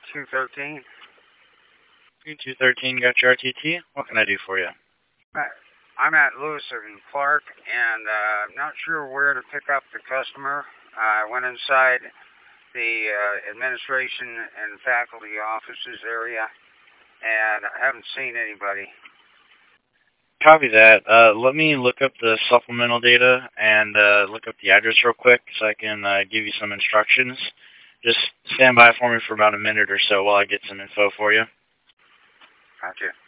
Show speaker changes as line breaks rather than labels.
213.
P213 got your RTT. What can I do for you?
I'm at Lewis and Clark, and I'm not sure where to pick up the customer. I went inside the administration and faculty offices area, and I haven't seen anybody.
Copy that. Let me look up the supplemental data and look up the address real quick so I can give you some instructions. Just stand by for me for about a minute or so while I get some info for you.
Gotcha.